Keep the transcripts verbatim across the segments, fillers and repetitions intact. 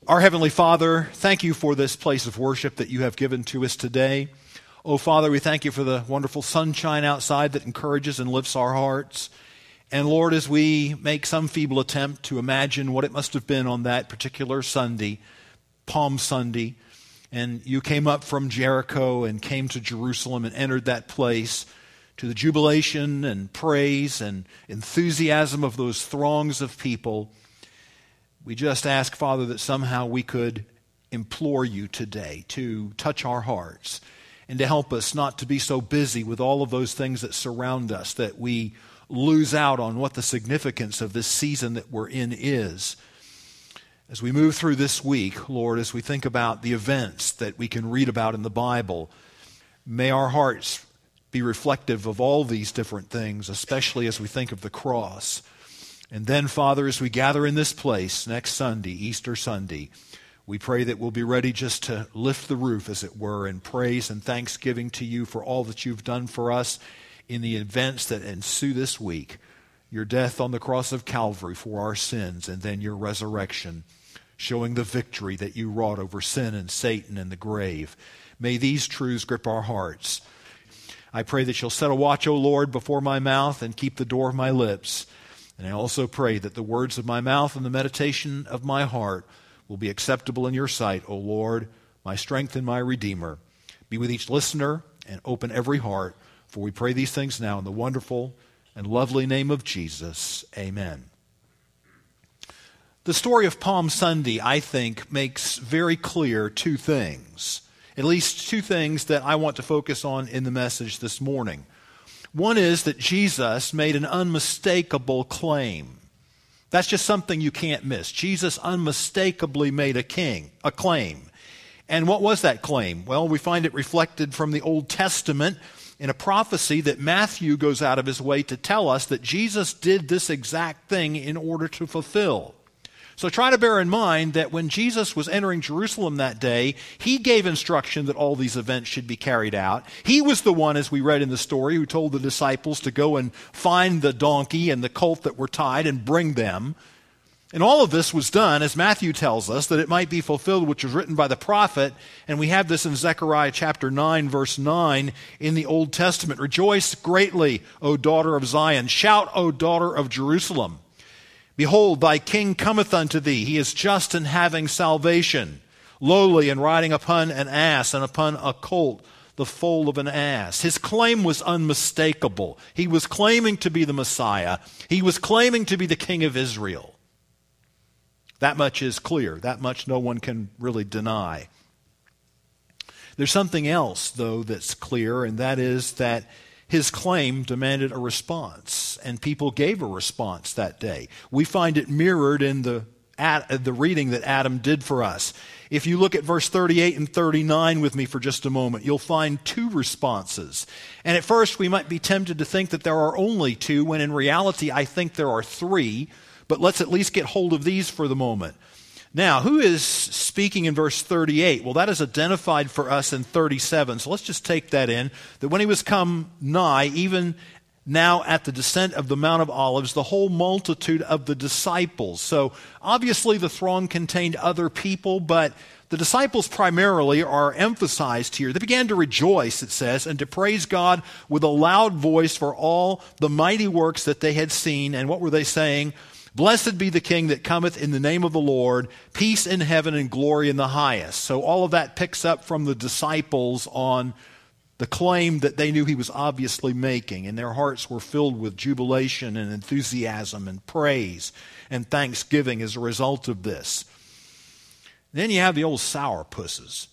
Our Heavenly Father, thank you for this place of worship that you have given to us today. Oh, Father, we thank you for the wonderful sunshine outside that encourages and lifts our hearts. And Lord, as we make some feeble attempt to imagine what it must have been on that particular Sunday, Palm Sunday, and you came up from Jericho and came to Jerusalem and entered that place to the jubilation and praise and enthusiasm of those throngs of people, we just ask, Father, that somehow we could implore you today to touch our hearts and to help us not to be so busy with all of those things that surround us that we lose out on what the significance of this season that we're in is. As we move through this week, Lord, as we think about the events that we can read about in the Bible, may our hearts be reflective of all these different things, especially as we think of the cross. And then, Father, as we gather in this place next Sunday, Easter Sunday, we pray that we'll be ready just to lift the roof, as it were, in praise and thanksgiving to you for all that you've done for us in the events that ensue this week. Your death on the cross of Calvary for our sins, and then your resurrection, showing the victory that you wrought over sin and Satan and the grave. May these truths grip our hearts. I pray that you'll set a watch, O Lord, before my mouth and keep the door of my lips. And I also pray that the words of my mouth and the meditation of my heart will be acceptable in your sight, O Lord, my strength and my Redeemer. Be with each listener and open every heart, for we pray these things now in the wonderful and lovely name of Jesus. Amen. The story of Palm Sunday, I think, makes very clear two things, at least two things that I want to focus on in the message this morning. One is that Jesus made an unmistakable claim. That's just something you can't miss. Jesus unmistakably made a king, a claim. And what was that claim? Well, we find it reflected from the Old Testament in a prophecy that Matthew goes out of his way to tell us that Jesus did this exact thing in order to fulfill. So try to bear in mind that when Jesus was entering Jerusalem that day, he gave instruction that all these events should be carried out. He was the one, as we read in the story, who told the disciples to go and find the donkey and the colt that were tied and bring them. And all of this was done, as Matthew tells us, that it might be fulfilled, which was written by the prophet. And we have this in Zechariah chapter nine, verse nine in the Old Testament. Rejoice greatly, O daughter of Zion. Shout, O daughter of Jerusalem. Behold, thy king cometh unto thee. He is just and having salvation, lowly and riding upon an ass and upon a colt, the foal of an ass. His claim was unmistakable. He was claiming to be the Messiah. He was claiming to be the King of Israel. That much is clear. That much no one can really deny. There's something else, though, that's clear, and that is that his claim demanded a response, and people gave a response that day. We find it mirrored in the, the reading that Adam did for us. If you look at verse thirty-eight and thirty-nine with me for just a moment, you'll find two responses. And at first we might be tempted to think that there are only two, when in reality I think there are three. But let's at least get hold of these for the moment. Now, who is speaking in verse thirty-eight? Well, that is identified for us in thirty-seven. So let's just take that in. That when he was come nigh, even now at the descent of the Mount of Olives, the whole multitude of the disciples. So obviously the throng contained other people, but the disciples primarily are emphasized here. They began to rejoice, it says, and to praise God with a loud voice for all the mighty works that they had seen. And what were they saying? Blessed be the King that cometh in the name of the Lord, peace in heaven and glory in the highest. So all of that picks up from the disciples on the claim that they knew he was obviously making, and their hearts were filled with jubilation and enthusiasm and praise and thanksgiving as a result of this. Then you have the old sourpusses.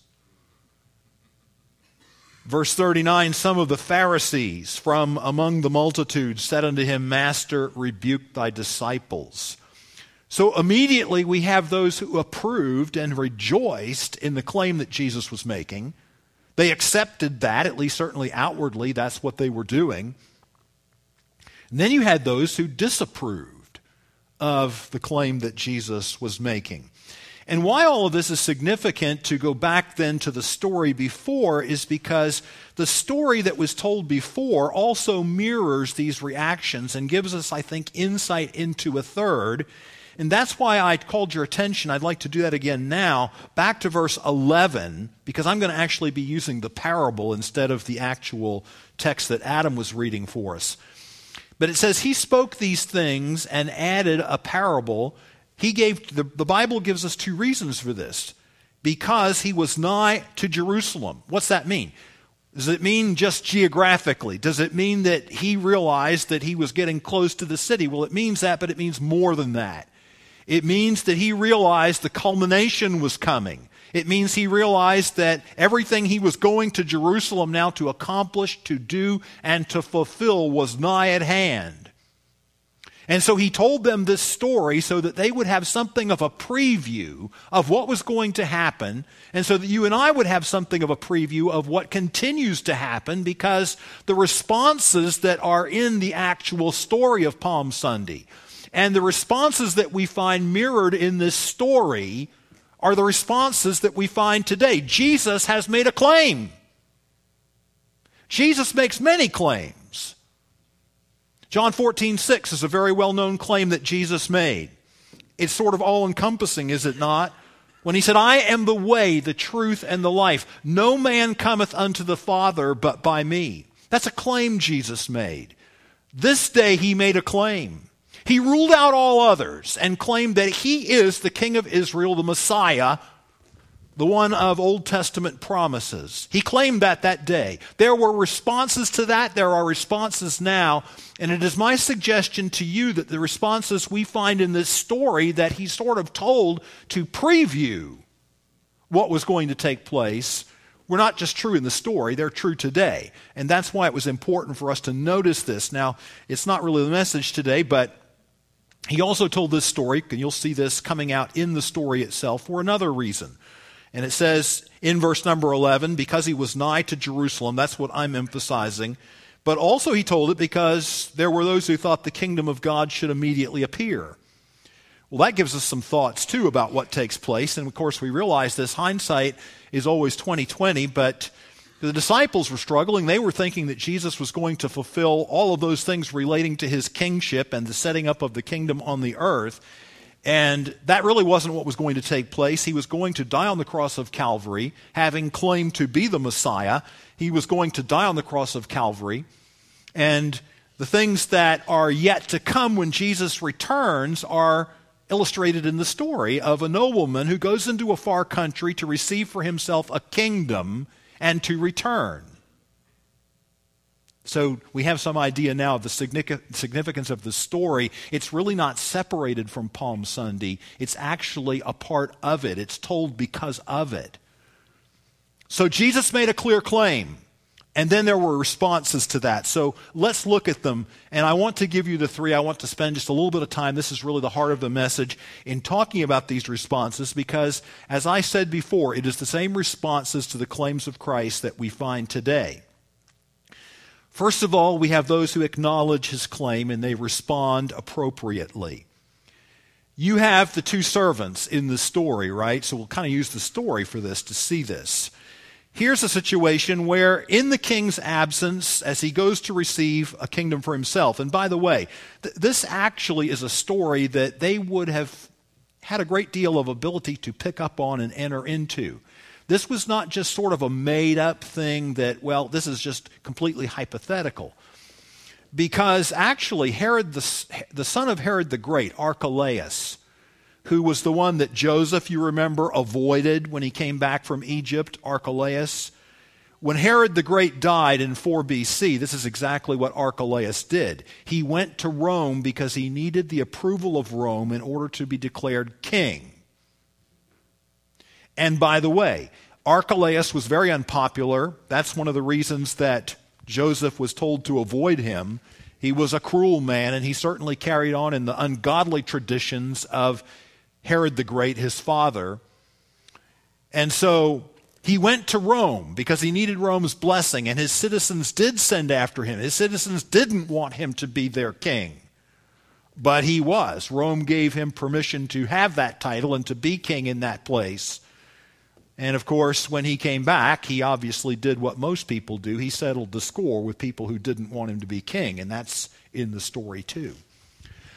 Verse thirty-nine, some of the Pharisees from among the multitude said unto him, Master, rebuke thy disciples. So immediately we have those who approved and rejoiced in the claim that Jesus was making. They accepted that, at least certainly outwardly, that's what they were doing. And then you had those who disapproved of the claim that Jesus was making. And why all of this is significant to go back then to the story before is because the story that was told before also mirrors these reactions and gives us, I think, insight into a third. And that's why I called your attention. I'd like to do that again now, back to verse eleven, because I'm going to actually be using the parable instead of the actual text that Adam was reading for us. But it says, he spoke these things and added a parable. He gave, the, the Bible gives us two reasons for this. Because he was nigh to Jerusalem. What's that mean? Does it mean just geographically? Does it mean that he realized that he was getting close to the city? Well, it means that, but it means more than that. It means that he realized the culmination was coming. It means he realized that everything he was going to Jerusalem now to accomplish, to do, and to fulfill was nigh at hand. And so he told them this story so that they would have something of a preview of what was going to happen, and so that you and I would have something of a preview of what continues to happen, because the responses that are in the actual story of Palm Sunday and the responses that we find mirrored in this story are the responses that we find today. Jesus has made a claim. Jesus makes many claims. John fourteen six is a very well-known claim that Jesus made. It's sort of all-encompassing, is it not? When he said, I am the way, the truth, and the life. No man cometh unto the Father but by me. That's a claim Jesus made. This day he made a claim. He ruled out all others and claimed that he is the King of Israel, the Messiah, the one of Old Testament promises. He claimed that that day. There were responses to that. There are responses now. And it is my suggestion to you that the responses we find in this story that he sort of told to preview what was going to take place were not just true in the story, they're true today. And that's why it was important for us to notice this. Now, it's not really the message today, but he also told this story, and you'll see this coming out in the story itself, for another reason. And it says in verse number eleven, because he was nigh to Jerusalem, that's what I'm emphasizing. But also he told it because there were those who thought the kingdom of God should immediately appear. Well, that gives us some thoughts, too, about what takes place. And, of course, we realize this. Hindsight is always twenty twenty, but the disciples were struggling. They were thinking that Jesus was going to fulfill all of those things relating to his kingship and the setting up of the kingdom on the earth. And that really wasn't what was going to take place. He was going to die on the cross of Calvary, having claimed to be the Messiah. He was going to die on the cross of Calvary. And the things that are yet to come when Jesus returns are illustrated in the story of a nobleman who goes into a far country to receive for himself a kingdom and to return. So we have some idea now of the significance of the story. It's really not separated from Palm Sunday. It's actually a part of it. It's told because of it. So Jesus made a clear claim, and then there were responses to that. So let's look at them, and I want to give you the three. I want to spend just a little bit of time. This is really the heart of the message in talking about these responses because, as I said before, it is the same responses to the claims of Christ that we find today. First of all, we have those who acknowledge his claim and they respond appropriately. You have the two servants in the story, right? So we'll kind of use the story for this to see this. Here's a situation where in the king's absence, as he goes to receive a kingdom for himself, and by the way, th- this actually is a story that they would have had a great deal of ability to pick up on and enter into. This was not just sort of a made-up thing that, well, this is just completely hypothetical. Because actually, Herod, the, the son of Herod the Great, Archelaus, who was the one that Joseph, you remember, avoided when he came back from Egypt, Archelaus. When Herod the Great died in four B C, this is exactly what Archelaus did. He went to Rome because he needed the approval of Rome in order to be declared king. And by the way, Archelaus was very unpopular. That's one of the reasons that Joseph was told to avoid him. He was a cruel man, and he certainly carried on in the ungodly traditions of Herod the Great, his father. And so he went to Rome because he needed Rome's blessing, and his citizens did send after him. His citizens didn't want him to be their king, but he was. Rome gave him permission to have that title and to be king in that place. And of course, when he came back, he obviously did what most people do. He settled the score with people who didn't want him to be king, and that's in the story too.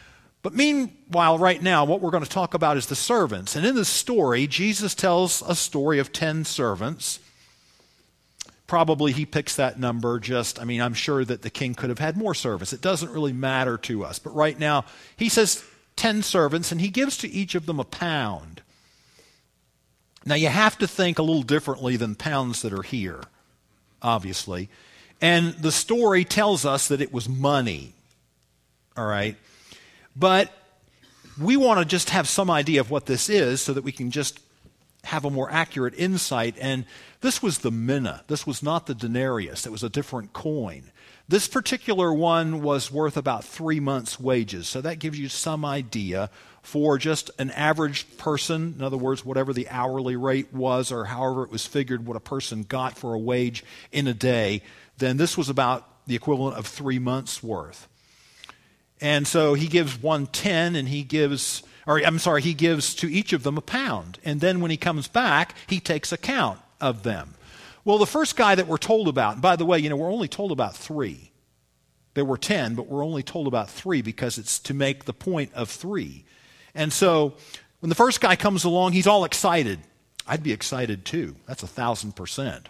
But meanwhile, right now, what we're going to talk about is the servants. And in this story, Jesus tells a story of ten servants. Probably he picks that number just, I mean, I'm sure that the king could have had more servants. It doesn't really matter to us. But right now, he says ten servants, and he gives to each of them a pound. Now, you have to think a little differently than pounds that are here, obviously. And the story tells us that it was money, all right? But we want to just have some idea of what this is so that we can just have a more accurate insight. And this was the mina. This was not the denarius. It was a different coin. This particular one was worth about three months' wages. So that gives you some idea for just an average person. In other words, whatever the hourly rate was or however it was figured what a person got for a wage in a day, then this was about the equivalent of three months' worth. And so he gives one ten, and he gives, or I'm sorry, he gives to each of them a pound. And then when he comes back, he takes account of them. Well, the first guy that we're told about, and by the way, you know, we're only told about three. There were ten, but we're only told about three because it's to make the point of three. And so when the first guy comes along, he's all excited. I'd be excited too. That's a thousand percent.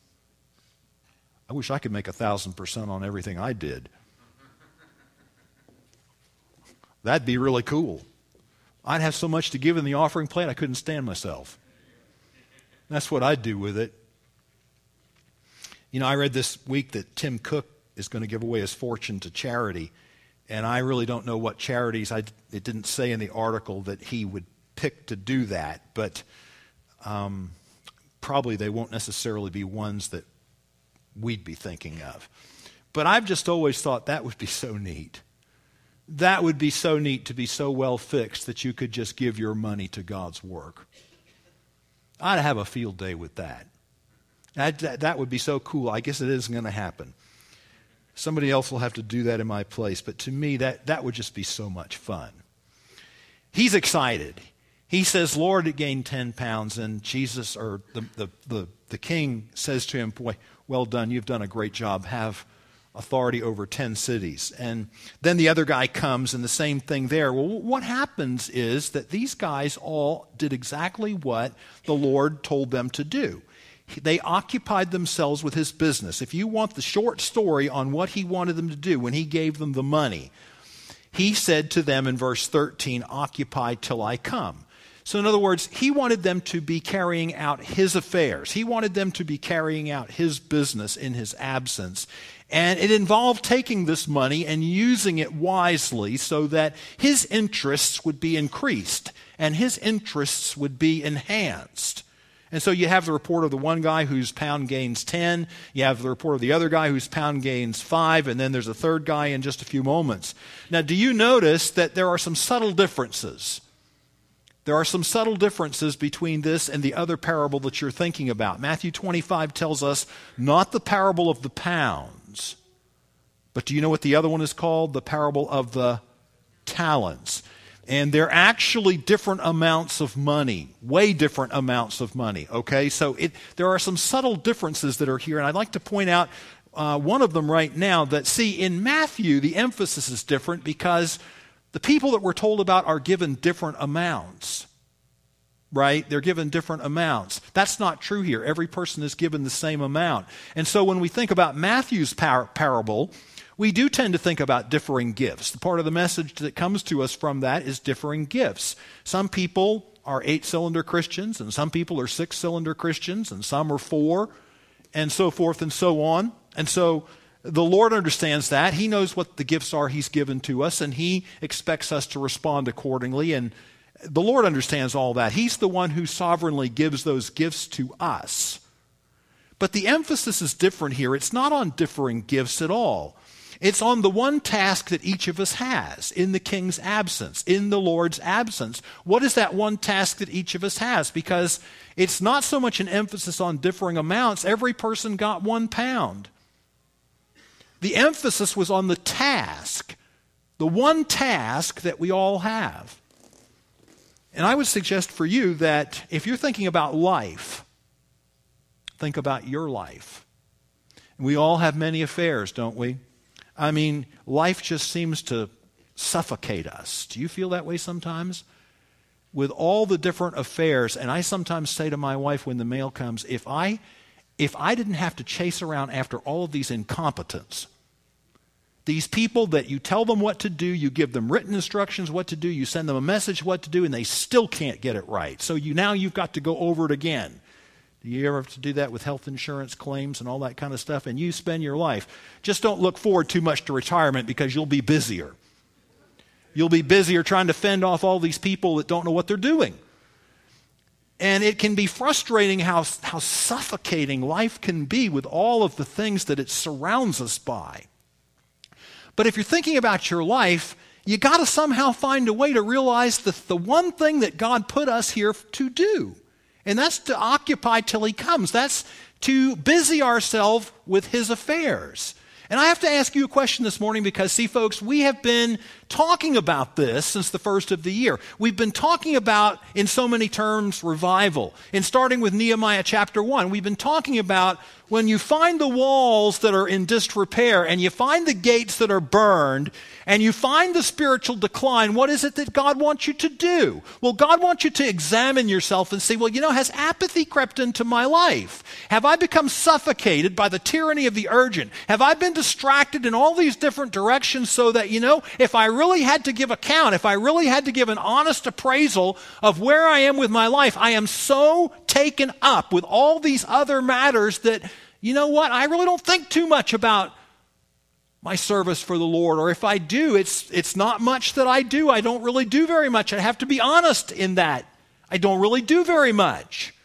I wish I could make a thousand percent on everything I did. That'd be really cool. I'd have so much to give in the offering plate, I couldn't stand myself. That's what I'd do with it. You know, I read this week that Tim Cook is going to give away his fortune to charity, and I really don't know what charities. I, it didn't say in the article that he would pick to do that, but um, probably they won't necessarily be ones that we'd be thinking of. But I've just always thought that would be so neat. That would be so neat to be so well fixed that you could just give your money to God's work. I'd have a field day with that. That, that, that would be so cool. I guess it isn't going to happen. Somebody else will have to do that in my place. But to me, that, that would just be so much fun. He's excited. He says, Lord, it gained ten pounds. And Jesus, or the, the, the, the king says to him, boy, well done. You've done a great job. Have authority over ten cities. And then the other guy comes and the same thing there. Well, what happens is that these guys all did exactly what the Lord told them to do. They occupied themselves with his business. If you want the short story on what he wanted them to do when he gave them the money, he said to them in verse thirteen, occupy till I come. So in other words, he wanted them to be carrying out his affairs. He wanted them to be carrying out his business in his absence. And it involved taking this money and using it wisely so that his interests would be increased and his interests would be enhanced. And so you have the report of the one guy whose pound gains ten. You have the report of the other guy whose pound gains five. And then there's a third guy in just a few moments. Now, do you notice that there are some subtle differences? There are some subtle differences between this and the other parable that you're thinking about. Matthew twenty-five tells us not the parable of the pounds, but do you know what the other one is called? The parable of the talents. And they're actually different amounts of money, way different amounts of money, okay? So it, there are some subtle differences that are here, and I'd like to point out uh, one of them right now that, see, in Matthew, the emphasis is different because the people that we're told about are given different amounts, right? They're given different amounts. That's not true here. Every person is given the same amount. And so when we think about Matthew's par- parable, we do tend to think about differing gifts. The part of the message that comes to us from that is differing gifts. Some people are eight-cylinder Christians, and some people are six-cylinder Christians, and some are four, and so forth and so on. And so the Lord understands that. He knows what the gifts are He's given to us, and He expects us to respond accordingly. And the Lord understands all that. He's the one who sovereignly gives those gifts to us. But the emphasis is different here. It's not on differing gifts at all. It's on the one task that each of us has in the king's absence, in the Lord's absence. What is that one task that each of us has? Because it's not so much an emphasis on differing amounts. Every person got one pound. The emphasis was on the task, the one task that we all have. And I would suggest for you that if you're thinking about life, think about your life. We all have many affairs, don't we? I mean, life just seems to suffocate us. Do you feel that way sometimes? With all the different affairs, and I sometimes say to my wife when the mail comes, if I, if I didn't have to chase around after all of these incompetents, these people that you tell them what to do, you give them written instructions what to do, you send them a message what to do, and they still can't get it right. So you now you've got to go over it again. Do you ever have to do that with health insurance claims and all that kind of stuff? And you spend your life. Just don't look forward too much to retirement because you'll be busier. You'll be busier trying to fend off all these people that don't know what they're doing. And it can be frustrating how, how suffocating life can be with all of the things that it surrounds us by. But if you're thinking about your life, you got to somehow find a way to realize that the one thing that God put us here to do, and that's to occupy till He comes. That's to busy ourselves with His affairs. And I have to ask you a question this morning because, see, folks, we have been talking about this since the first of the year. We've been talking about, in so many terms, revival. And starting with Nehemiah chapter one, we've been talking about when you find the walls that are in disrepair and you find the gates that are burned and you find the spiritual decline, what is it that God wants you to do? Well, God wants you to examine yourself and say, well, you know, has apathy crept into my life? Have I become suffocated by the tyranny of the urgent? Have I been distracted in all these different directions so that, you know, if I really had to give account, if I really had to give an honest appraisal of where I am with my life, I am so taken up with all these other matters that, you know what, I really don't think too much about my service for the Lord. Or if I do, it's it's not much that I do. I don't really do very much. I have to be honest in that. I don't really do very much.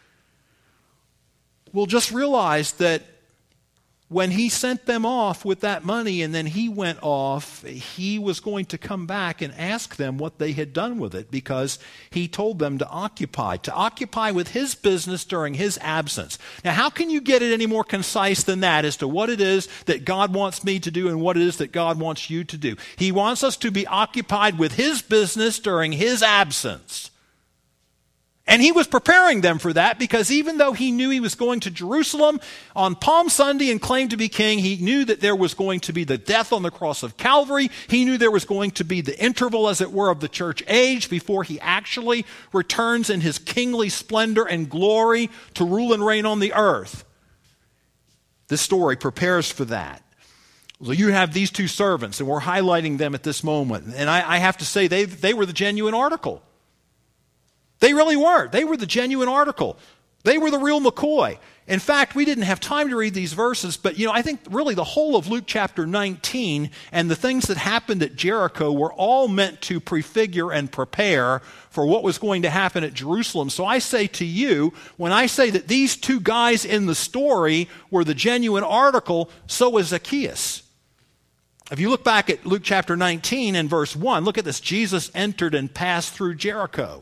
Well, just realize that when He sent them off with that money and then He went off, He was going to come back and ask them what they had done with it because He told them to occupy, to occupy with His business during His absence. Now, how can you get it any more concise than that as to what it is that God wants me to do and what it is that God wants you to do? He wants us to be occupied with His business during His absence. And He was preparing them for that because even though He knew He was going to Jerusalem on Palm Sunday and claimed to be king, He knew that there was going to be the death on the cross of Calvary. He knew there was going to be the interval, as it were, of the church age before He actually returns in His kingly splendor and glory to rule and reign on the earth. This story prepares for that. So you have these two servants, and we're highlighting them at this moment. And I, I have to say, they, they were the genuine article. They really were. They were the genuine article. They were the real McCoy. In fact, we didn't have time to read these verses, but you know, I think really the whole of Luke chapter nineteen and the things that happened at Jericho were all meant to prefigure and prepare for what was going to happen at Jerusalem. So I say to you, when I say that these two guys in the story were the genuine article, so was Zacchaeus. If you look back at Luke chapter nineteen and verse one, look at this. Jesus entered and passed through Jericho.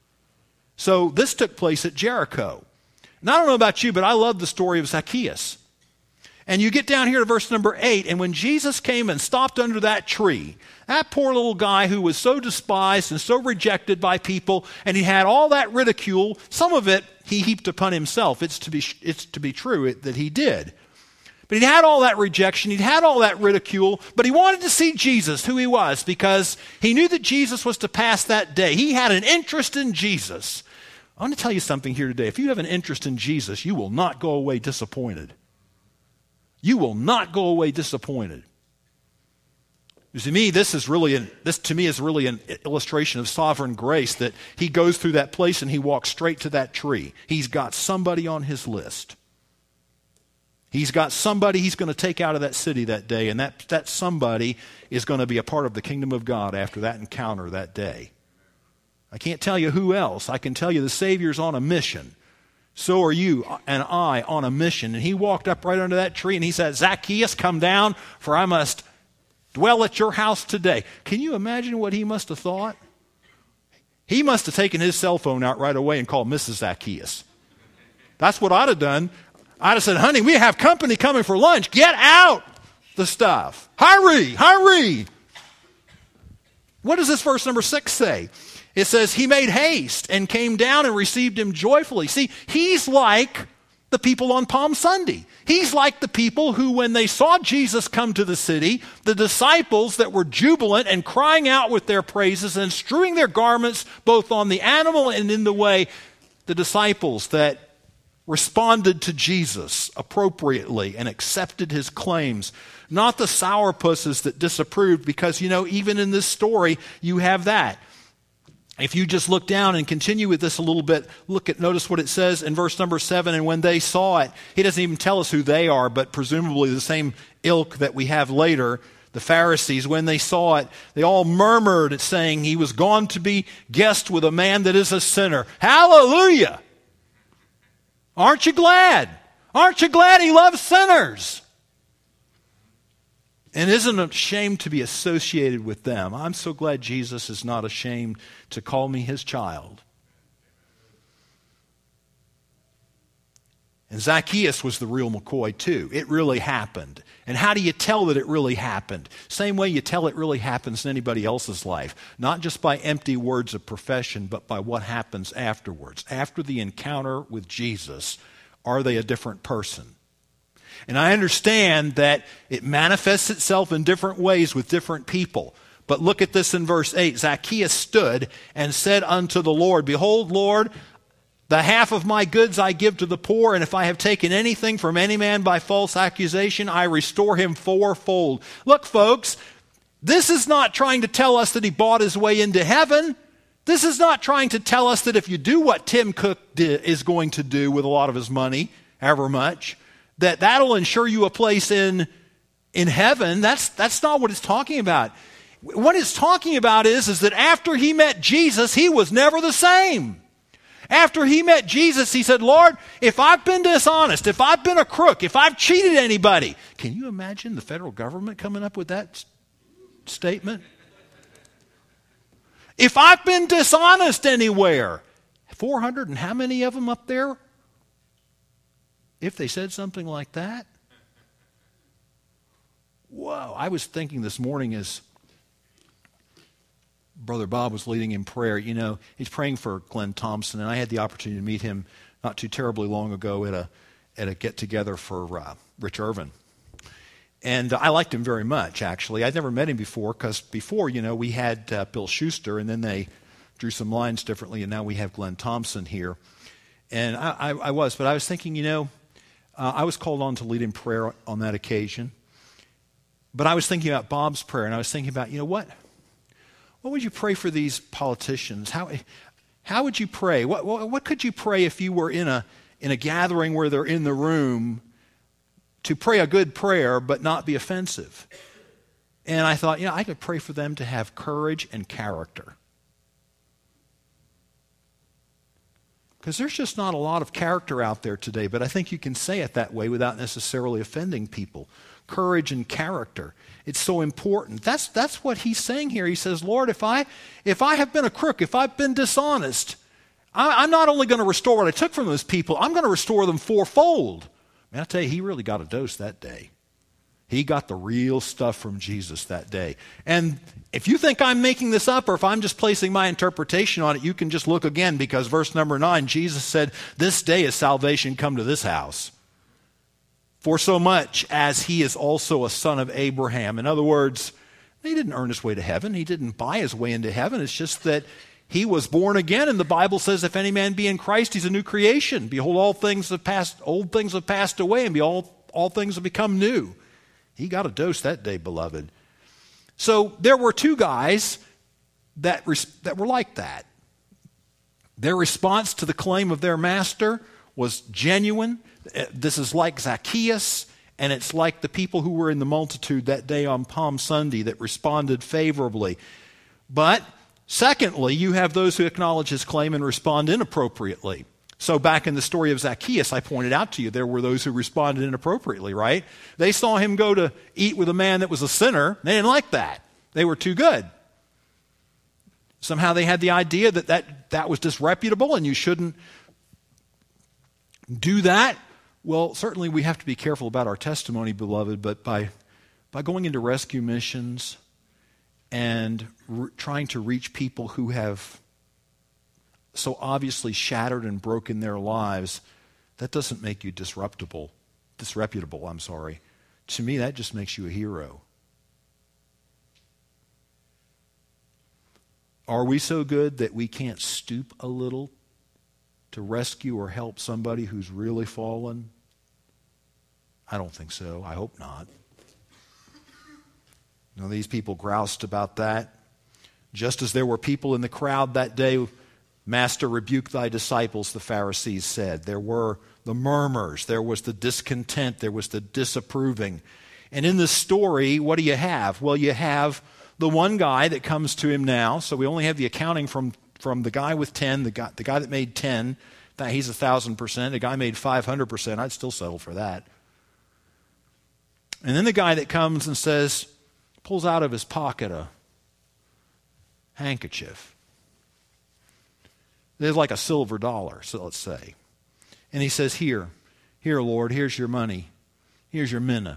So this took place at Jericho. And I don't know about you, but I love the story of Zacchaeus. And you get down here to verse number eight, and when Jesus came and stopped under that tree, that poor little guy who was so despised and so rejected by people, and he had all that ridicule, some of it he heaped upon himself. It's to be, it's to be true that he did. But he had all that rejection, he'd had all that ridicule, but he wanted to see Jesus, who He was, because he knew that Jesus was to pass that day. He had an interest in Jesus. I want to tell you something here today. If you have an interest in Jesus, you will not go away disappointed. You will not go away disappointed. To me, this is really an, this to me is really an illustration of sovereign grace, that He goes through that place and He walks straight to that tree. He's got somebody on His list. He's got somebody He's going to take out of that city that day, and that, that somebody is going to be a part of the kingdom of God after that encounter that day. I can't tell you who else. I can tell you the Savior's on a mission. So are you and I on a mission. And He walked up right under that tree and He said, Zacchaeus, come down, for I must dwell at your house today. Can you imagine what he must have thought? He must have taken his cell phone out right away and called Missus Zacchaeus. That's what I'd have done. I'd have said, honey, we have company coming for lunch. Get out the stuff. Hurry, hurry. What does this verse number six say? It says, He made haste and came down and received him joyfully. See, he's like the people on Palm Sunday. He's like the people who, when they saw Jesus come to the city, the disciples that were jubilant and crying out with their praises and strewing their garments both on the animal and in the way, the disciples that responded to Jesus appropriately and accepted his claims. Not the sourpusses that disapproved, because, you know, even in this story, you have that. If you just look down and continue with this a little bit, look at, notice what it says in verse number seven, and when they saw it, he doesn't even tell us who they are, but presumably the same ilk that we have later, the Pharisees, when they saw it, they all murmured at saying, he was gone to be guest with a man that is a sinner. Hallelujah! Aren't you glad? Aren't you glad he loves sinners? And isn't it a shame to be associated with them? I'm so glad Jesus is not ashamed to call me his child. And Zacchaeus was the real McCoy too. It really happened. And how do you tell that it really happened? Same way you tell it really happens in anybody else's life. Not just by empty words of profession, but by what happens afterwards. After the encounter with Jesus, are they a different person? And I understand that it manifests itself in different ways with different people. But look at this in verse eight. Zacchaeus stood and said unto the Lord, Behold, Lord, the half of my goods I give to the poor, and if I have taken anything from any man by false accusation, I restore him fourfold. Look, folks, this is not trying to tell us that he bought his way into heaven. This is not trying to tell us that if you do what Tim Cook did, is going to do with a lot of his money, however much, that that'll ensure you a place in, in heaven. That's, that's not what it's talking about. What it's talking about is, is that after he met Jesus, he was never the same. After he met Jesus, he said, Lord, if I've been dishonest, if I've been a crook, if I've cheated anybody, can you imagine the federal government coming up with that statement? If I've been dishonest anywhere, four hundred and how many of them up there? If they said something like that? Whoa, I was thinking this morning as Brother Bob was leading in prayer, you know, he's praying for Glenn Thompson, and I had the opportunity to meet him not too terribly long ago at a at a get-together for uh, Rich Irvin. And uh, I liked him very much, actually. I'd never met him before, because before, you know, we had uh, Bill Schuster, and then they drew some lines differently, and now we have Glenn Thompson here. And I, I, I was, but I was thinking, you know, uh, I was called on to lead in prayer on that occasion. But I was thinking about Bob's prayer, and I was thinking about, you know what? What would you pray for these politicians? How, how would you pray? What, what, what could you pray if you were in a, in a gathering where they're in the room to pray a good prayer but not be offensive? And I thought, you know, I could pray for them to have courage and character. Because there's just not a lot of character out there today, but I think you can say it that way without necessarily offending people. Courage and character. It's so important. That's that's what he's saying here. He says, Lord, if I if I have been a crook, if I've been dishonest, I, I'm not only going to restore what I took from those people, I'm going to restore them fourfold. Man, I tell you, he really got a dose that day. He got the real stuff from Jesus that day. And if you think I'm making this up, or if I'm just placing my interpretation on it, you can just look again, because verse number nine, Jesus said, this day is salvation come to this house. For so much as he is also a son of Abraham. In other words, he didn't earn his way to heaven. He didn't buy his way into heaven. It's just that he was born again. And the Bible says, if any man be in Christ, he's a new creation. Behold, all things have passed, old things have passed away, and behold, all things have become new. He got a dose that day, beloved. So there were two guys that, res- that were like that. Their response to the claim of their master was genuine. This is like Zacchaeus, and it's like the people who were in the multitude that day on Palm Sunday that responded favorably. But secondly, you have those who acknowledge his claim and respond inappropriately. So back in the story of Zacchaeus, I pointed out to you, there were those who responded inappropriately, right? They saw him go to eat with a man that was a sinner. They didn't like that. They were too good. Somehow they had the idea that that, that was disreputable and you shouldn't do that. Well, certainly we have to be careful about our testimony, beloved, but by by going into rescue missions and re- trying to reach people who have so obviously shattered and broken their lives, that doesn't make you disruptible, disreputable, I'm sorry. To me, that just makes you a hero. Are we so good that we can't stoop a little to rescue or help somebody who's really fallen? I don't think so. I hope not. You know, these people groused about that. Just as there were people in the crowd that day, Master, rebuke thy disciples, the Pharisees said. There were the murmurs, there was the discontent, there was the disapproving. And in this story, what do you have? Well, you have the one guy that comes to him now. So we only have the accounting from, from the guy with ten, the guy, the guy that made ten. That he's a thousand percent. The guy made five hundred percent. I'd still settle for that. And then the guy that comes and says, pulls out of his pocket a handkerchief. It's like a silver dollar, so let's say. And he says, here, here, Lord, here's your money. Here's your minna.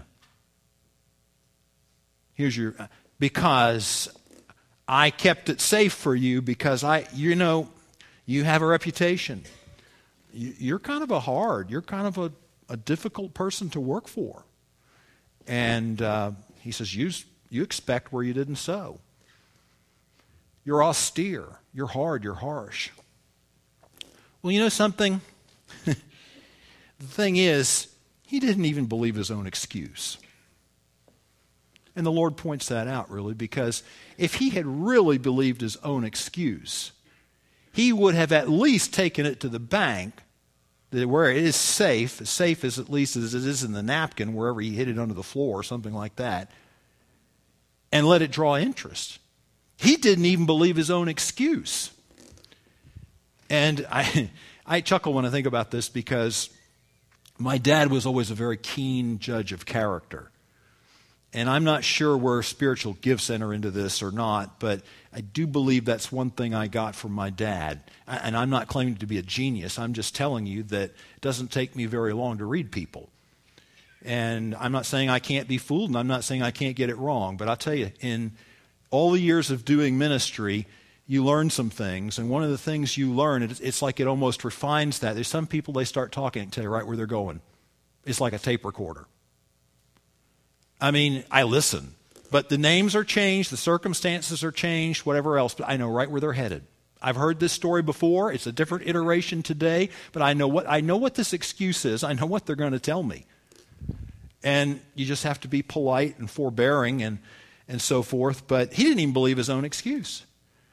Here's your, because I kept it safe for you because I, you know, you have a reputation. You, you're kind of a hard, you're kind of a, a difficult person to work for. And uh, he says, you, you expect where you didn't sow. You're austere. You're hard. You're harsh. Well, you know something? The thing is, he didn't even believe his own excuse. And the Lord points that out, really, because if he had really believed his own excuse, he would have at least taken it to the bank where it is safe, as safe as at least as it is in the napkin, wherever he hid it under the floor or something like that, and let it draw interest. He didn't even believe his own excuse. And I, I chuckle when I think about this because my dad was always a very keen judge of character. And I'm not sure where spiritual gifts enter into this or not, but I do believe that's one thing I got from my dad. And I'm not claiming to be a genius. I'm just telling you that it doesn't take me very long to read people. And I'm not saying I can't be fooled, and I'm not saying I can't get it wrong. But I'll tell you, in all the years of doing ministry, you learn some things. And one of the things you learn, it's like it almost refines that. There's some people, they start talking and tell you right where they're going. It's like a tape recorder. I mean, I listen, but the names are changed, the circumstances are changed, whatever else, but I know right where they're headed. I've heard this story before. It's a different iteration today, but I know what I know what this excuse is. I know what they're going to tell me. And you just have to be polite and forbearing and, and so forth, but he didn't even believe his own excuse.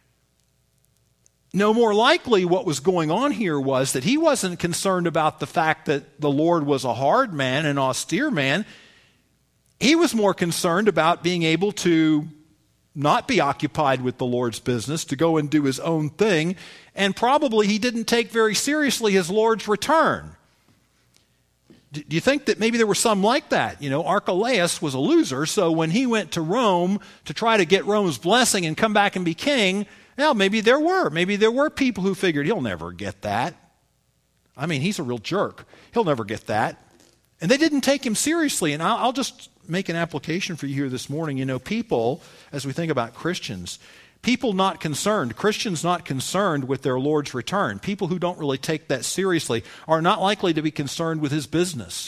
No more likely what was going on here was that he wasn't concerned about the fact that the Lord was a hard man, an austere man. He was more concerned about being able to not be occupied with the Lord's business, to go and do his own thing, and probably he didn't take very seriously his Lord's return. Do you think that maybe there were some like that? You know, Archelaus was a loser, so when he went to Rome to try to get Rome's blessing and come back and be king, well, maybe there were. Maybe there were people who figured he'll never get that. I mean, he's a real jerk. He'll never get that. And they didn't take him seriously, and I'll, I'll just make an application for you here this morning. You know, people, as we think about Christians, people not concerned, Christians not concerned with their Lord's return, people who don't really take that seriously are not likely to be concerned with his business.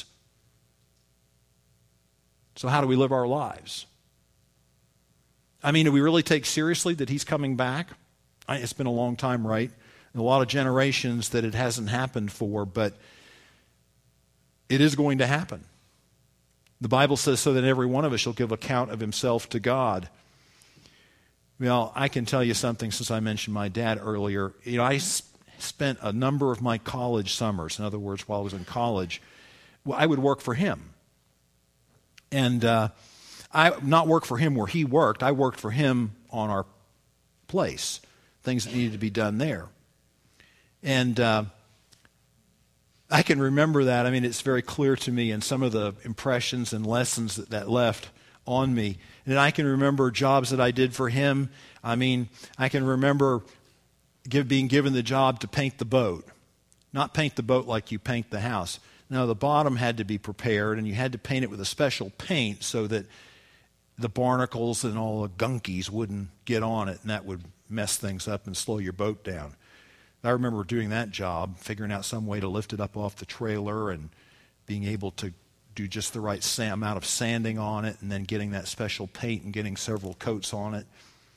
So how do we live our lives? I mean, do we really take seriously that he's coming back? I, it's been a long time, right? And a lot of generations that it hasn't happened for, but it is going to happen. The Bible says so that every one of us shall give account of himself to God. Well, I can tell you something since I mentioned my dad earlier. You know, I spent a number of my college summers, in other words, while I was in college, well, I would work for him. And uh, I not work for him where he worked. I worked for him on our place, things that needed to be done there. And uh, I can remember that. I mean, it's very clear to me, and some of the impressions and lessons that that left on me. And I can remember jobs that I did for him. I mean, I can remember give, being given the job to paint the boat. Not paint the boat like you paint the house. No, the bottom had to be prepared, and you had to paint it with a special paint so that the barnacles and all the gunkies wouldn't get on it, and that would mess things up and slow your boat down. I remember doing that job, figuring out some way to lift it up off the trailer and being able to do just the right sa- amount of sanding on it and then getting that special paint and getting several coats on it.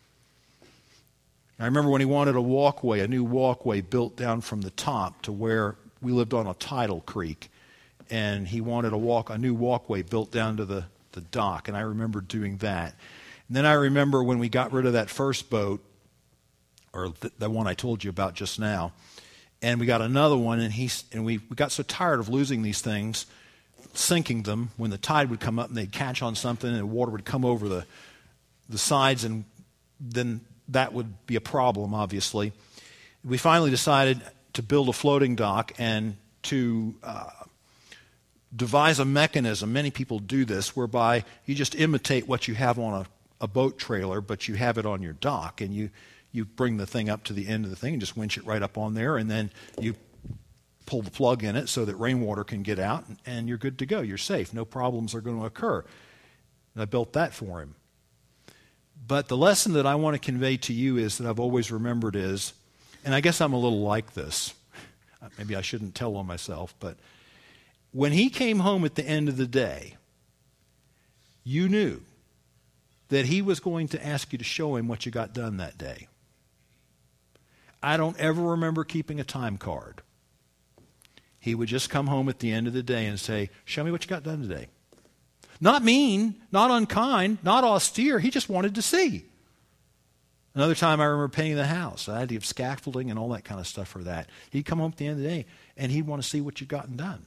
I remember when he wanted a walkway, a new walkway built down from the top to where we lived on a tidal creek, and he wanted a walk, a new walkway built down to the, the dock, and I remember doing that. And then I remember when we got rid of that first boat, or the, the one I told you about just now, and we got another one, and he and we, we got so tired of losing these things, sinking them when the tide would come up and they'd catch on something and the water would come over the the sides, and then that would be a problem, obviously. We finally decided to build a floating dock and to uh, devise a mechanism. Many people do this, whereby you just imitate what you have on a, a boat trailer, but you have it on your dock, and you, you bring the thing up to the end of the thing and just winch it right up on there, and then you pull the plug in it so that rainwater can get out, and, and you're good to go. You're safe. No problems are going to occur. And I built that for him. But the lesson that I want to convey to you is that I've always remembered is, and I guess I'm a little like this. Maybe I shouldn't tell on myself, but when he came home at the end of the day, you knew that he was going to ask you to show him what you got done that day. I don't ever remember keeping a time card. He would just come home at the end of the day and say, show me what you got done today. Not mean, not unkind, not austere. He just wanted to see. Another time I remember painting the house. I had to give scaffolding and all that kind of stuff for that. He'd come home at the end of the day and he'd want to see what you'd gotten done.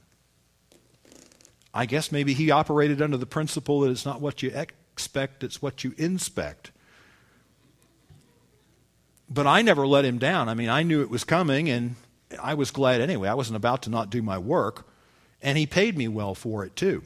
I guess maybe he operated under the principle that it's not what you expect, it's what you inspect. But I never let him down. I mean, I knew it was coming, and I was glad anyway. I wasn't about to not do my work, and he paid me well for it too.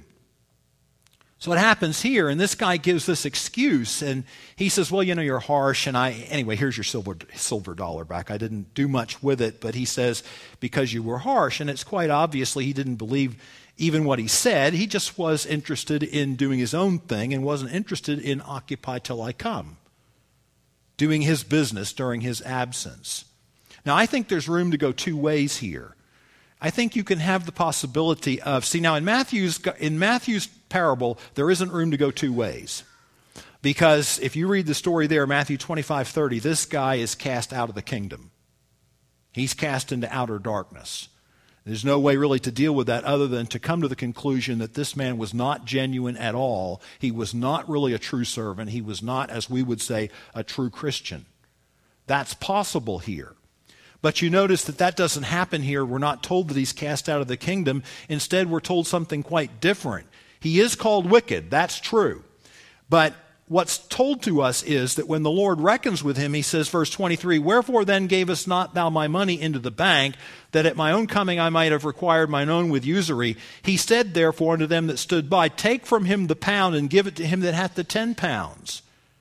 So what happens here, and this guy gives this excuse, and he says, well, you know, you're harsh, and I, anyway, here's your silver silver dollar back. I didn't do much with it, but he says, because you were harsh, and it's quite obviously he didn't believe even what he said. He just was interested in doing his own thing and wasn't interested in occupy till I come, doing his business during his absence. Now, I think there's room to go two ways here. I think you can have the possibility of, see, now in Matthew's in Matthew's parable, there isn't room to go two ways. Because if you read the story there, Matthew twenty-five thirty, this guy is cast out of the kingdom. He's cast into outer darkness. There's no way really to deal with that other than to come to the conclusion that this man was not genuine at all. He was not really a true servant. He was not, as we would say, a true Christian. That's possible here. But you notice that that doesn't happen here. We're not told that he's cast out of the kingdom. Instead, we're told something quite different. He is called wicked. That's true. But what's told to us is that when the Lord reckons with him, he says, verse twenty-three, wherefore then gavest not thou my money into the bank, that at my own coming I might have required mine own with usury? He said therefore unto them that stood by, take from him the pound and give it to him that hath the ten pounds.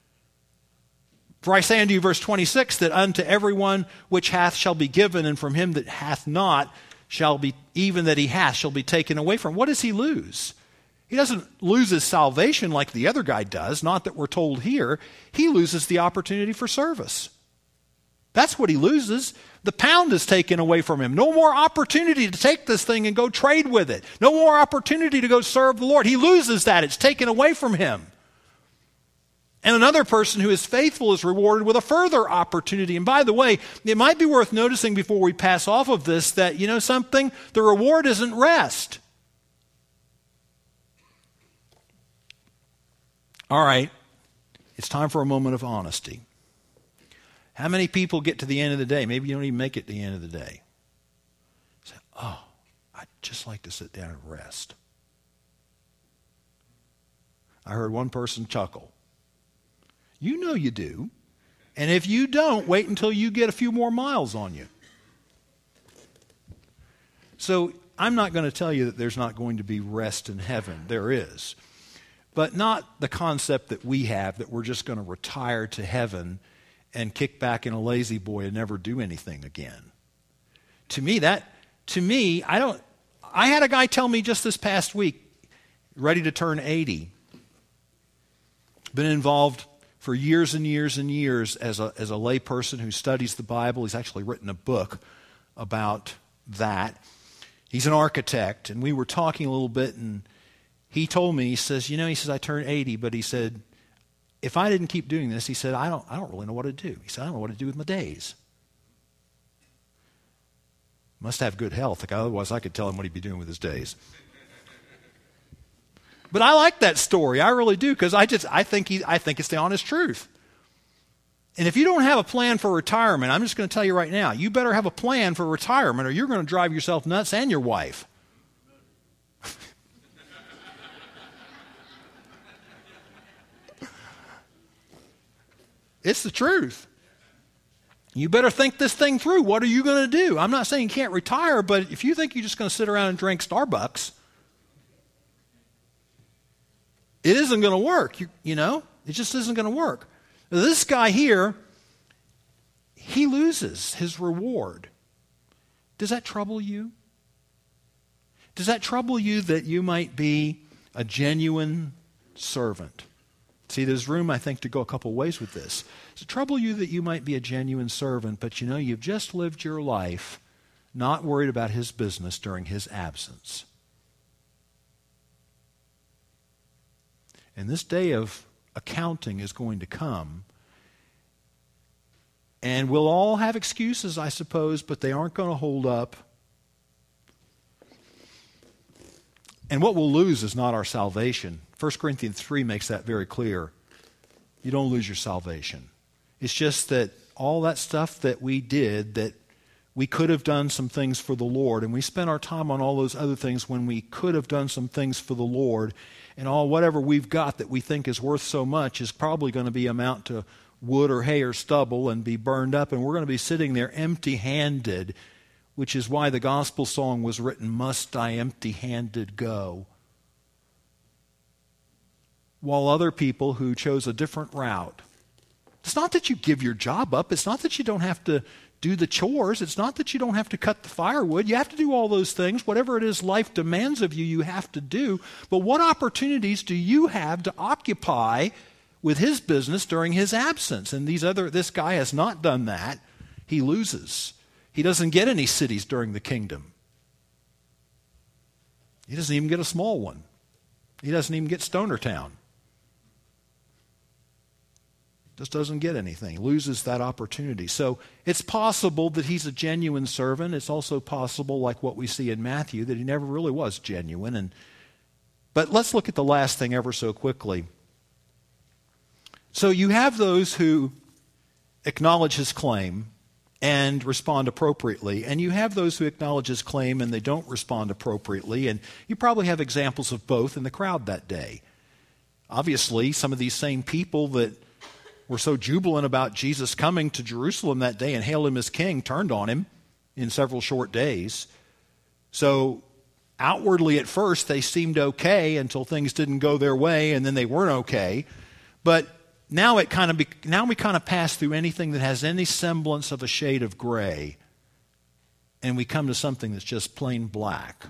For I say unto you, verse twenty-six, that unto everyone which hath shall be given, and from him that hath not shall be, even that he hath, shall be taken away from. What does he lose? He doesn't lose his salvation like the other guy does, not that we're told here. He loses the opportunity for service. That's what he loses. The pound is taken away from him. No more opportunity to take this thing and go trade with it. No more opportunity to go serve the Lord. He loses that. It's taken away from him. And another person who is faithful is rewarded with a further opportunity. And by the way, it might be worth noticing before we pass off of this that, you know something, the reward isn't rest. All right, it's time for a moment of honesty. How many people get to the end of the day? Maybe you don't even make it to the end of the day. Say, oh, I'd just like to sit down and rest. I heard one person chuckle. You know you do. And if you don't, wait until you get a few more miles on you. So I'm not going to tell you that there's not going to be rest in heaven. There is. But not the concept that we have, that we're just going to retire to heaven and kick back in a lazy boy and never do anything again. To me, that, to me, I don't, I had a guy tell me just this past week, ready to turn eighty, been involved for years and years and years as a, as a lay person who studies the Bible. He's actually written a book about that. He's an architect, and we were talking a little bit, and he told me, he says, you know, he says, I turned eighty, but he said, if I didn't keep doing this, he said, I don't, I don't really know what to do. He said, I don't know what to do with my days. Must have good health, otherwise I could tell him what he'd be doing with his days. But I like that story, I really do, because I just I think he I think it's the honest truth. And if you don't have a plan for retirement, I'm just going to tell you right now, you better have a plan for retirement, or you're going to drive yourself nuts and your wife. It's the truth. You better think this thing through. What are you going to do? I'm not saying you can't retire, but if you think you're just going to sit around and drink Starbucks, it isn't going to work. You, you know, it just isn't going to work. This guy here, he loses his reward. Does that trouble you? Does that trouble you that you might be a genuine servant? See, there's room, I think, to go a couple ways with this. Does it trouble you that you might be a genuine servant, but you know you've just lived your life not worried about his business during his absence? And this day of accounting is going to come, and we'll all have excuses, I suppose, but they aren't going to hold up. And what we'll lose is not our salvation. First Corinthians three makes that very clear. You don't lose your salvation. It's just that all that stuff that we did, that we could have done some things for the Lord, and we spent our time on all those other things when we could have done some things for the Lord, and all whatever we've got that we think is worth so much is probably going to be amount to wood or hay or stubble and be burned up, and we're going to be sitting there empty-handed, which is why the gospel song was written, "Must I empty-handed go?" While other people who chose a different route. It's not that you give your job up. It's not that you don't have to do the chores. It's not that you don't have to cut the firewood. You have to do all those things. Whatever it is life demands of you, you have to do. But what opportunities do you have to occupy with his business during his absence? And these other, this guy has not done that. He loses. He doesn't get any cities during the kingdom. He doesn't even get a small one. He doesn't even get Stonertown. Just doesn't get anything, loses that opportunity. So it's possible that he's a genuine servant. It's also possible, like what we see in Matthew, that he never really was genuine. And but let's look at the last thing ever so quickly. So you have those who acknowledge his claim and respond appropriately, and you have those who acknowledge his claim and they don't respond appropriately, and you probably have examples of both in the crowd that day. Obviously, some of these same people that were so jubilant about Jesus coming to Jerusalem that day and hailed him as king turned on him in several short days. So outwardly at first they seemed okay until things didn't go their way, and then they weren't okay. But now it kind of be, now we kind of pass through anything that has any semblance of a shade of gray, and we come to something that's just plain black.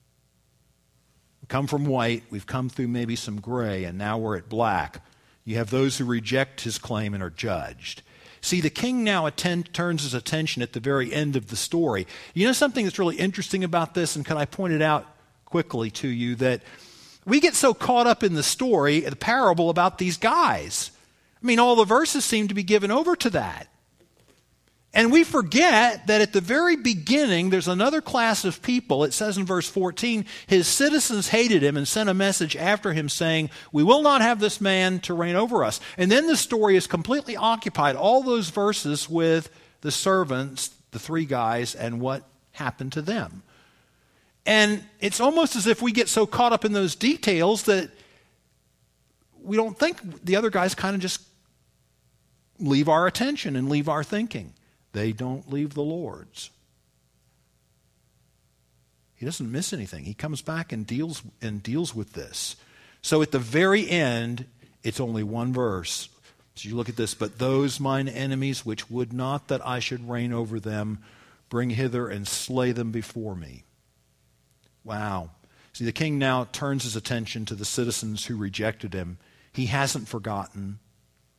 We come from white, we've come through maybe some gray, and now we're at black. You have those who reject his claim and are judged. See, the king now attend, turns his attention at the very end of the story. You know something that's really interesting about this, and can I point it out quickly to you, that we get so caught up in the story, the parable about these guys. I mean, all the verses seem to be given over to that. And we forget that at the very beginning, there's another class of people. It says in verse fourteen, his citizens hated him and sent a message after him saying, we will not have this man to reign over us. And then the story is completely occupied, all those verses, with the servants, the three guys, and what happened to them. And it's almost as if we get so caught up in those details that we don't think the other guys kind of just leave our attention and leave our thinking. They don't leave the Lord's. He doesn't miss anything. He comes back and deals and deals with this. So at the very end, it's only one verse. So you look at this, but those mine enemies which would not that I should reign over them, bring hither and slay them before me. Wow. See, the king now turns his attention to the citizens who rejected him. He hasn't forgotten.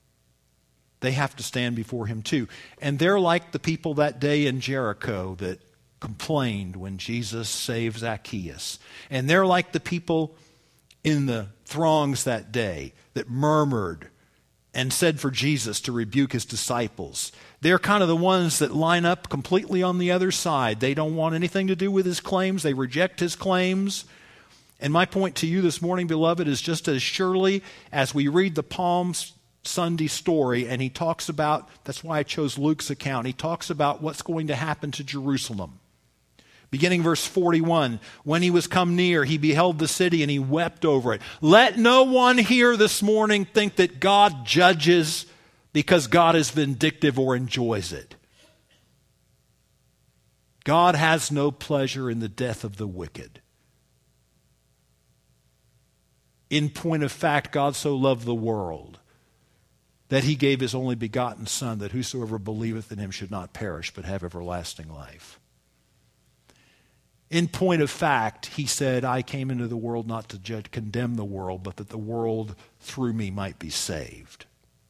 They have to stand before him too. And they're like the people that day in Jericho that complained when Jesus saved Zacchaeus. And they're like the people in the throngs that day that murmured and said for Jesus to rebuke his disciples. They're kind of the ones that line up completely on the other side. They don't want anything to do with his claims. They reject his claims. And my point to you this morning, beloved, is just as surely as we read the Palm Sunday story, and he talks about, that's why I chose Luke's account, he talks about what's going to happen to Jerusalem. Beginning verse forty-one, when he was come near, he beheld the city and he wept over it. Let no one here this morning think that God judges because God is vindictive or enjoys it. God has no pleasure in the death of the wicked. In point of fact, God so loved the world that he gave his only begotten Son, that whosoever believeth in him should not perish but have everlasting life. In point of fact, he said, I came into the world not to judge, condemn the world, but that the world through me might be saved.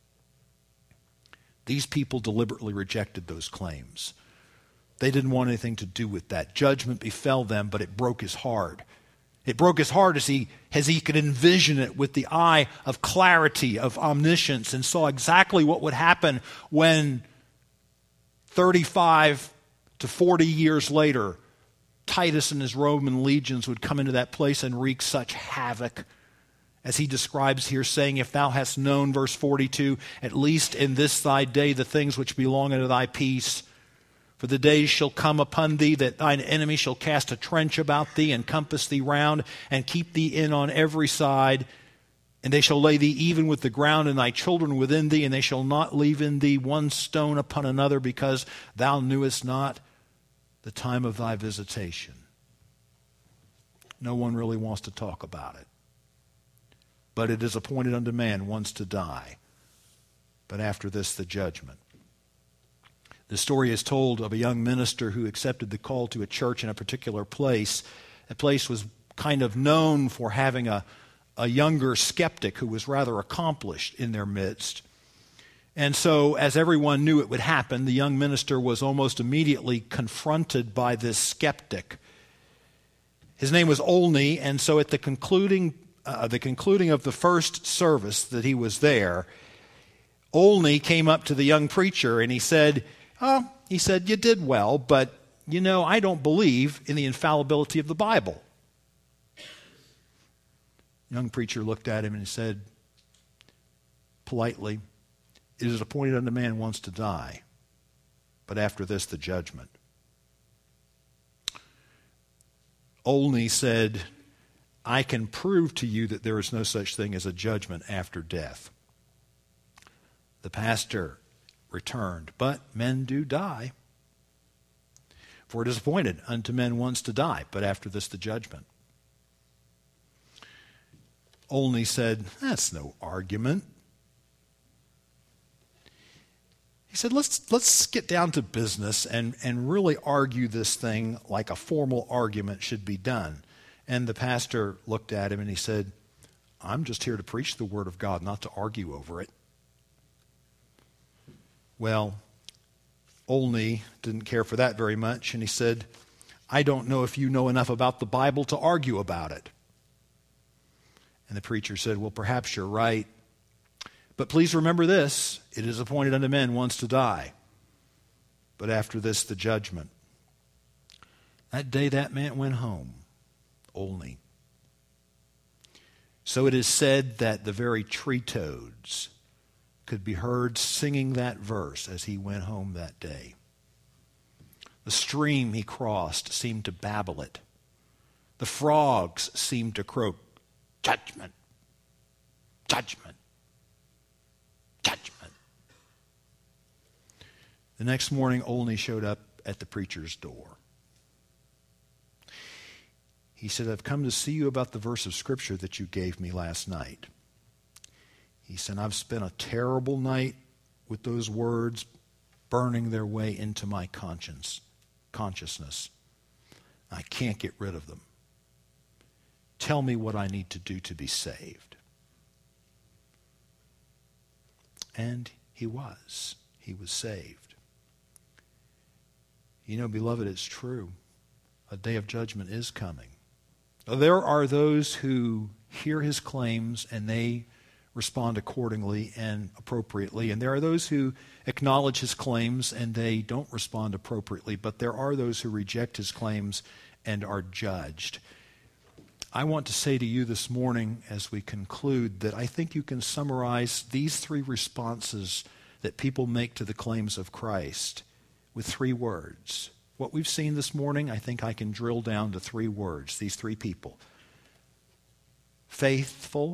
These people deliberately rejected those claims. They didn't want anything to do with that. Judgment befell them, but it broke his heart. It broke his heart as he, as he could envision it with the eye of clarity, of omniscience, and saw exactly what would happen when thirty-five to forty years later, Titus and his Roman legions would come into that place and wreak such havoc, as he describes here, saying, if thou hast known, verse forty-two, at least in this thy day the things which belong unto thy peace, for the days shall come upon thee that thine enemy shall cast a trench about thee and compass thee round and keep thee in on every side, and they shall lay thee even with the ground and thy children within thee, and they shall not leave in thee one stone upon another, because thou knewest not the time of thy visitation. No one really wants to talk about it. But it is appointed unto man once to die, but after this the judgment. The story is told of a young minister who accepted the call to a church in a particular place. The place was kind of known for having a, a younger skeptic who was rather accomplished in their midst. And so, as everyone knew it would happen, the young minister was almost immediately confronted by this skeptic. His name was Olney, and so at the concluding, uh, the concluding of the first service that he was there, Olney came up to the young preacher and he said, oh, he said, you did well, but, you know, I don't believe in the infallibility of the Bible. The young preacher looked at him and said, politely, it is appointed unto man once to die, but after this the judgment. Olney said, I can prove to you that there is no such thing as a judgment after death. The pastor returned, but men do die. For it is appointed unto men once to die, but after this the judgment. Olney said, that's no argument. He said, let's let's get down to business and, and really argue this thing like a formal argument should be done. And the pastor looked at him and he said, I'm just here to preach the word of God, not to argue over it. Well, Olney didn't care for that very much, and he said, I don't know if you know enough about the Bible to argue about it. And the preacher said, well, perhaps you're right. But please remember this, it is appointed unto men once to die, but after this the judgment. That day that man went home, Olney. So it is said that the very tree toads could be heard singing that verse as he went home that day. The stream he crossed seemed to babble it. The frogs seemed to croak, judgment, judgment, judgment. The next morning, Olney showed up at the preacher's door. He said, I've come to see you about the verse of Scripture that you gave me last night. He said, I've spent a terrible night with those words burning their way into my conscience, consciousness. I can't get rid of them. Tell me what I need to do to be saved. And he was. He was saved. You know, beloved, it's true. A day of judgment is coming. There are those who hear his claims and they respond accordingly and appropriately. And there are those who acknowledge his claims and they don't respond appropriately. But there are those who reject his claims and are judged. I want to say to you this morning as we conclude that I think you can summarize these three responses that people make to the claims of Christ with three words. What we've seen this morning, I think I can drill down to three words, these three people. Faithful.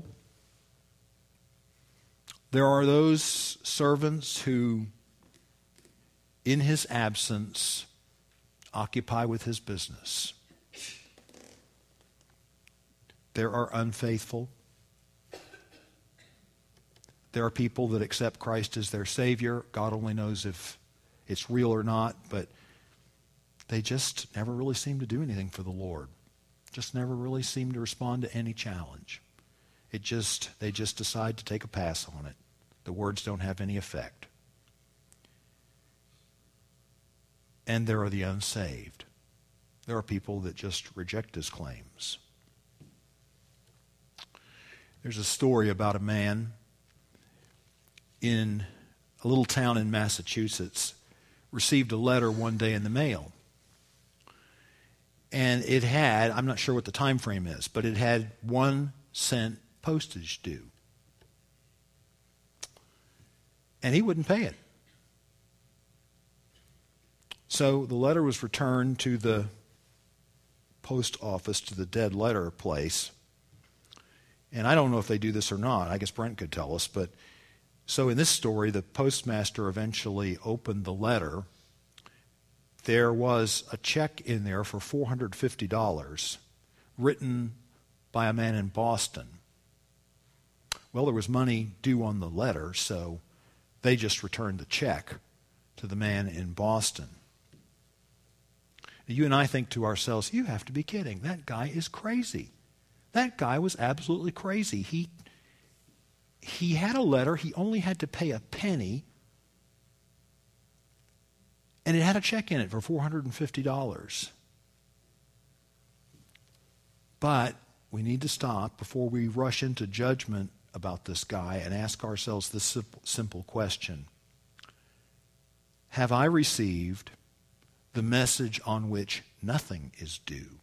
There are those servants who, in his absence, occupy with his business. There are unfaithful. There are people that accept Christ as their Savior. God only knows if it's real or not, but they just never really seem to do anything for the Lord. Just never really seem to respond to any challenge. It just, they just decide to take a pass on it. The words don't have any effect. And there are the unsaved. There are people that just reject his claims. There's a story about a man in a little town in Massachusetts received a letter one day in the mail. And it had, I'm not sure what the time frame is, but it had one cent postage due. And he wouldn't pay it. So the letter was returned to the post office, to the dead letter place. And I don't know if they do this or not. I guess Brent could tell us. But so in this story, the postmaster eventually opened the letter. There was a check in there for four hundred fifty dollars written by a man in Boston. Well, there was money due on the letter, so they just returned the check to the man in Boston. You and I think to ourselves, you have to be kidding. That guy is crazy. That guy was absolutely crazy. He, he had a letter. He only had to pay a penny. And it had a check in it for four hundred fifty dollars. But we need to stop before we rush into judgment about this guy and ask ourselves this simple, simple question. Have I received the message on which nothing is due,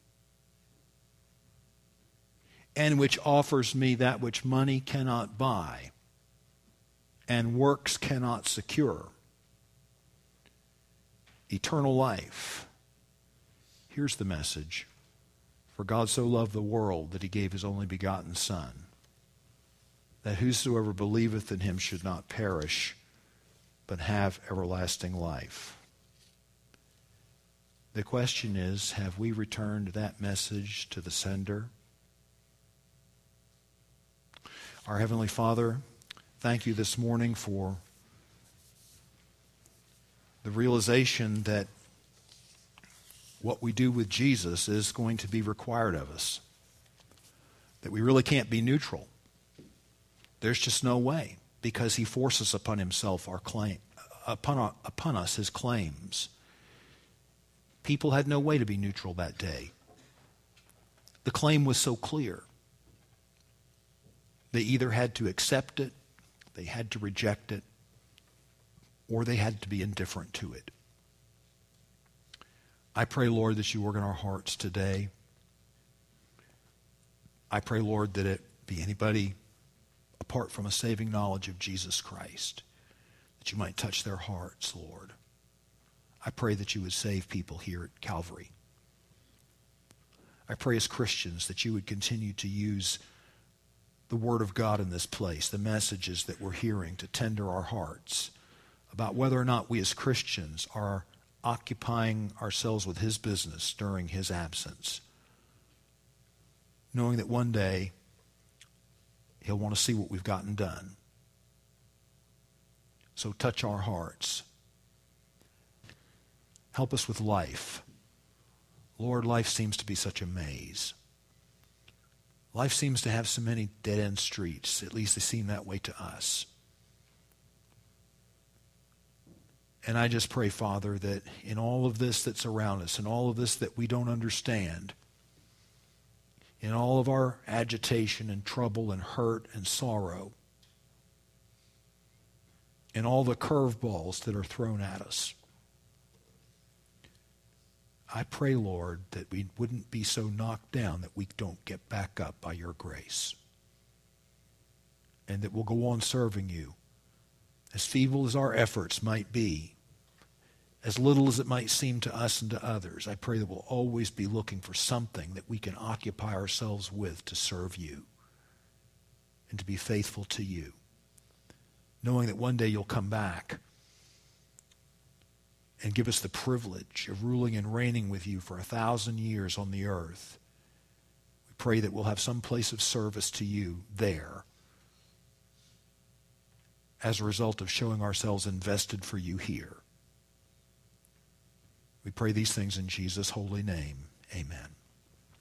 and which offers me that which money cannot buy and works cannot secure? Eternal life. Here's the message. For God so loved the world that he gave his only begotten Son, that whosoever believeth in him should not perish, but have everlasting life. The question is, have we returned that message to the sender? Our Heavenly Father, thank you this morning for the realization that what we do with Jesus is going to be required of us. That we really can't be neutral. There's just no way, because he forces upon himself our claim, upon, our, upon us his claims. People had no way to be neutral that day. The claim was so clear. They either had to accept it, they had to reject it, or they had to be indifferent to it. I pray, Lord, that you work in our hearts today. I pray, Lord, that it be anybody apart from a saving knowledge of Jesus Christ, that you might touch their hearts, Lord. I pray that you would save people here at Calvary. I pray as Christians that you would continue to use the Word of God in this place, the messages that we're hearing, to tender our hearts about whether or not we as Christians are occupying ourselves with his business during his absence, knowing that one day he'll want to see what we've gotten done. So touch our hearts. Help us with life. Lord, life seems to be such a maze. Life seems to have so many dead-end streets. At least they seem that way to us. And I just pray, Father, that in all of this that's around us, in all of this that we don't understand, in all of our agitation and trouble and hurt and sorrow, in all the curveballs that are thrown at us, I pray, Lord, that we wouldn't be so knocked down that we don't get back up by your grace. And that we'll go on serving you. As feeble as our efforts might be, as little as it might seem to us and to others, I pray that we'll always be looking for something that we can occupy ourselves with to serve you and to be faithful to you, knowing that one day you'll come back and give us the privilege of ruling and reigning with you for a thousand years on the earth. We pray that we'll have some place of service to you there as a result of showing ourselves invested for you here. We pray these things in Jesus' holy name. Amen.